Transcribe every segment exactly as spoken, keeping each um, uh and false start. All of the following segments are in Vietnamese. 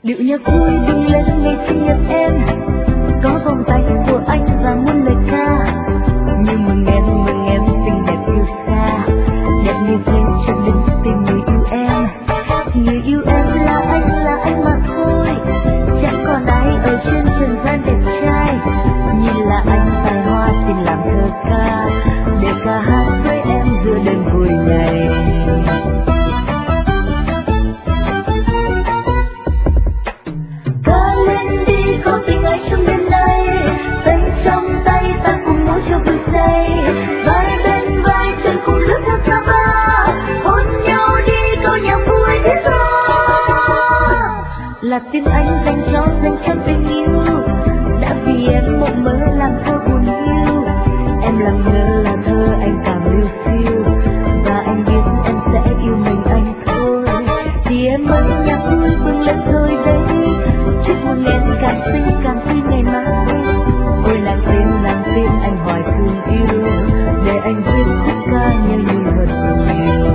Điệu nhạc vui bừng lên ngày sinh nhật em, có vòng tay của anh và muôn lời ca. Như mừng em, mừng em xinh đẹp yêu xa, đẹp như thế cho đến tìm người yêu em. Người yêu em là anh, là anh mà thôi, chẳng còn ai ở trên trần gian đẹp trai. Nhìn là anh tài hoa xin làm thơ ca, để ca hát với em giữa đêm vui này. Là tim anh dành cho dành cho tình yêu, đã vì em mộng mơ làm thơ buồn hiu. Em làm ngơ là thơ anh càng lưu phiêu, và anh biết em sẽ yêu mình anh thôi. Thì em ơi nhạc vui bừng lên rồi đây, chúc mừng em càng xinh càng tươi ngày mai. Ôi nàng tên nàng tên anh hỏi thương yêu, để anh viết khúc ca nhớ nhung thật nhiều.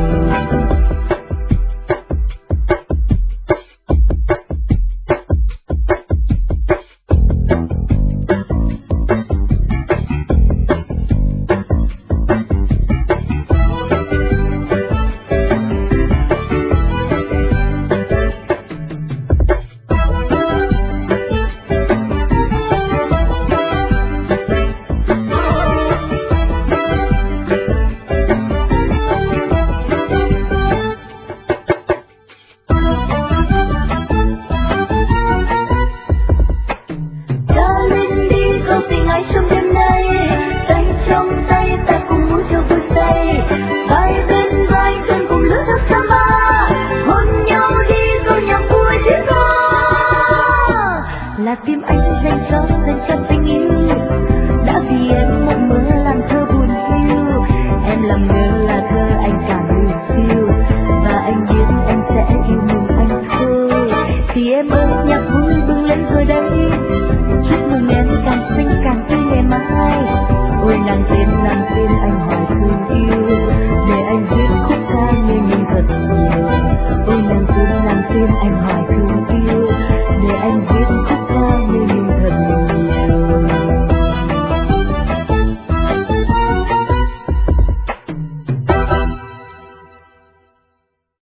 Là tim anh dành cho dành cho tình yêu, đã vì em mộng mơ làm thơ buồn hiu. Em làm ngơ là thơ anh càng lưu phiêu, và anh biết em sẽ yêu mình anh thôi. Thì em ơi nhạc vui bừng lên rồi đây, chúc mừng em càng xinh càng tươi ngày mai. Ôi nàng tên nàng tên anh hỏi thương yêu, để anh viết khúc ca như nhung thật nhiều. Ôi nàng tên nàng tên anh